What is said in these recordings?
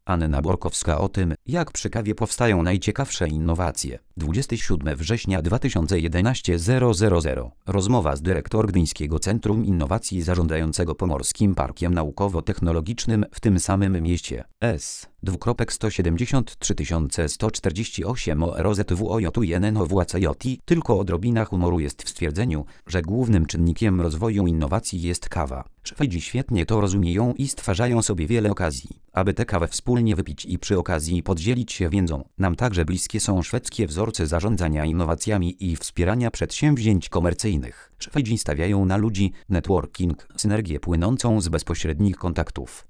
Anna Borkowska o tym, jak przy kawie powstają najciekawsze innowacje. 27 września 2011 000. Rozmowa z dyrektor Gdyńskiego Centrum Innowacji zarządzającego Pomorskim Parkiem Naukowo-Technologicznym w tym samym mieście. S.173 148 ORZWOJUNNOWACJ. Tylko odrobina humoru jest w stwierdzeniu, że głównym czynnikiem rozwoju innowacji jest kawa. Szwedzi świetnie to rozumieją i stwarzają sobie wiele okazji, aby tę kawę wspólnie wypić i przy okazji podzielić się wiedzą. Nam także bliskie są szwedzkie wzorce zarządzania innowacjami i wspierania przedsięwzięć komercyjnych. Szwedzi stawiają na ludzi, networking, synergię płynącą z bezpośrednich kontaktów.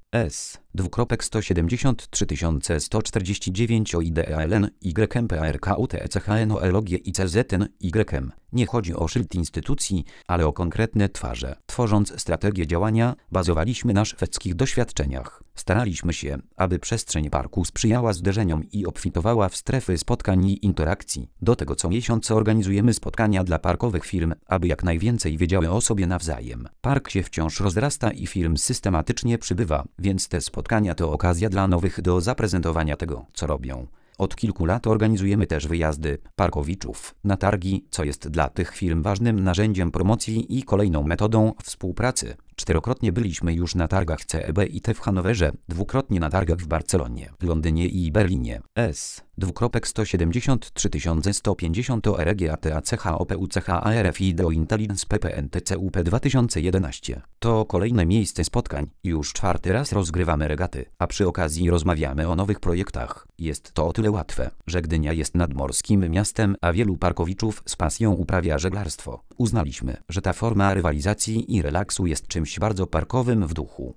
S.173 149 OIDEALN YMPRKUTECHNOLOGIE i CZN YM. Nie chodzi o szyld instytucji, ale o konkretne twarze. Tworząc strategię działania, bazowaliśmy na szwedzkich doświadczeniach. Staraliśmy się, aby przestrzeń parku sprzyjała zderzeniom i obfitowała w strefy spotkań i interakcji. Do tego co miesiąc organizujemy spotkania dla parkowych firm, aby jak najwięcej wiedziały o sobie nawzajem. Park się wciąż rozrasta i firm systematycznie przybywa, więc te spotkania to okazja dla nowych do zaprezentowania tego, co robią. Od kilku lat organizujemy też wyjazdy parkowiczów na targi, co jest dla tych firm ważnym narzędziem promocji i kolejną metodą współpracy. 4-krotnie byliśmy już na targach CEB i T w Hanowerze, 2-krotnie na targach w Barcelonie, Londynie i Berlinie. S.173 150 ORGATACHOPUCHARFI do Intelligence PPNTCUP 2011. To kolejne miejsce spotkań. Już 4. raz rozgrywamy regaty, a przy okazji rozmawiamy o nowych projektach. Jest to o tyle łatwe, że Gdynia jest nadmorskim miastem, a wielu parkowiczów z pasją uprawia żeglarstwo. Uznaliśmy, że ta forma rywalizacji i relaksu jest czymś bardzo parkowym w duchu.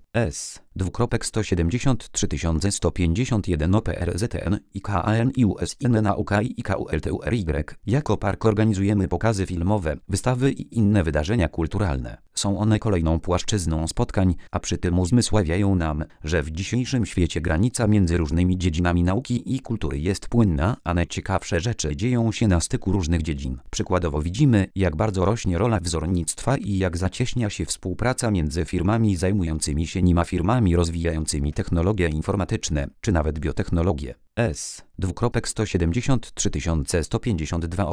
S.173 151 OPRZTN IKAN IUSIN NAUKAI IKULTURY. Jako park organizujemy pokazy filmowe, wystawy i inne wydarzenia kulturalne. Są one kolejną płaszczyzną spotkań, a przy tym uzmysławiają nam, że w dzisiejszym świecie granica między różnymi dziedzinami nauki i kultury jest płynna, a najciekawsze rzeczy dzieją się na styku różnych dziedzin. Przykładowo widzimy, jak bardzo rośnie rola wzornictwa i jak zacieśnia się współpraca między firmami zajmującymi się nim a firmami rozwijającymi technologie informatyczne, czy nawet biotechnologie. S.173 152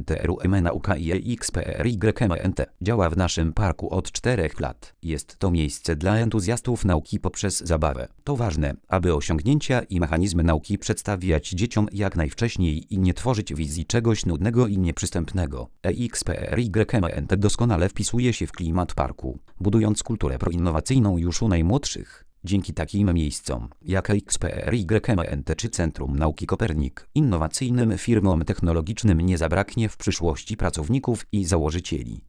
OCENTRUMNAUKIEXPRYMNT działa w naszym parku od 4 lat. Jest to miejsce dla entuzjastów nauki poprzez zabawę. To ważne, aby osiągnięcia i mechanizmy nauki przedstawiać dzieciom jak najwcześniej i nie tworzyć wizji czegoś nudnego i nieprzystępnego. EXPRYMNT doskonale wpisuje się w klimat parku, budując kulturę proinnowacyjną już u najmłodszych. Dzięki takim miejscom, jak XPRYMNT czy Centrum Nauki Kopernik, innowacyjnym firmom technologicznym nie zabraknie w przyszłości pracowników i założycieli.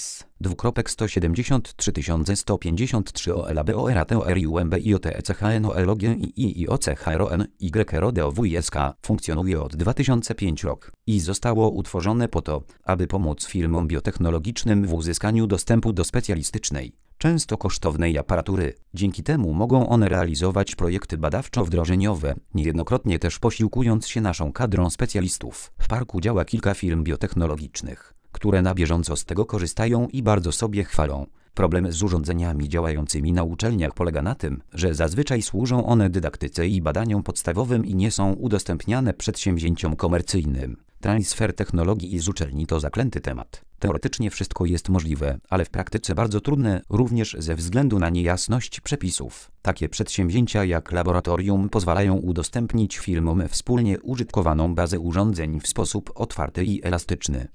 S.173 153 OLABORATORIUMBIOTECHNOLOGIE i IOCHRON YRODOWSK funkcjonuje od 2005 rok i zostało utworzone po to, aby pomóc firmom biotechnologicznym w uzyskaniu dostępu do specjalistycznej, często kosztownej aparatury. Dzięki temu mogą one realizować projekty badawczo-wdrożeniowe, niejednokrotnie też posiłkując się naszą kadrą specjalistów. W parku działa kilka firm biotechnologicznych, które na bieżąco z tego korzystają i bardzo sobie chwalą. Problem z urządzeniami działającymi na uczelniach polega na tym, że zazwyczaj służą one dydaktyce i badaniom podstawowym i nie są udostępniane przedsięwzięciom komercyjnym. Transfer technologii z uczelni to zaklęty temat. Teoretycznie wszystko jest możliwe, ale w praktyce bardzo trudne, również ze względu na niejasność przepisów. Takie przedsięwzięcia jak laboratorium pozwalają udostępnić firmom wspólnie użytkowaną bazę urządzeń w sposób otwarty i elastyczny.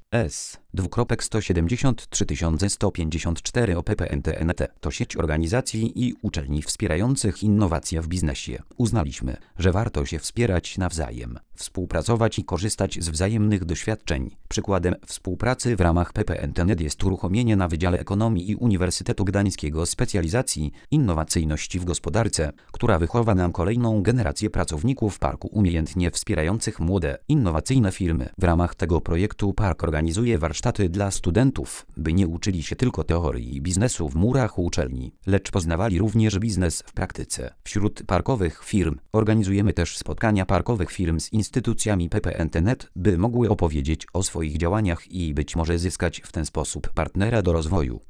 S.173 154 OPPNTNT to sieć organizacji i uczelni wspierających innowacje w biznesie. Uznaliśmy, że warto się wspierać nawzajem, współpracować i korzystać z wzajemnych doświadczeń. Przykładem współpracy w ramach PPNTNet jest uruchomienie na Wydziale Ekonomii i Uniwersytetu Gdańskiego specjalizacji innowacyjności w gospodarce, która wychowa nam kolejną generację pracowników parku umiejętnie wspierających młode, innowacyjne firmy. W ramach tego projektu park organizuje warsztaty dla studentów, by nie uczyli się tylko teorii biznesu w murach uczelni, lecz poznawali również biznes w praktyce. Wśród parkowych firm organizujemy też spotkania parkowych firm z instytucjami PPNTNet, by mogły opowiedzieć o swoich działaniach i być może zyskać w ten sposób partnera do rozwoju.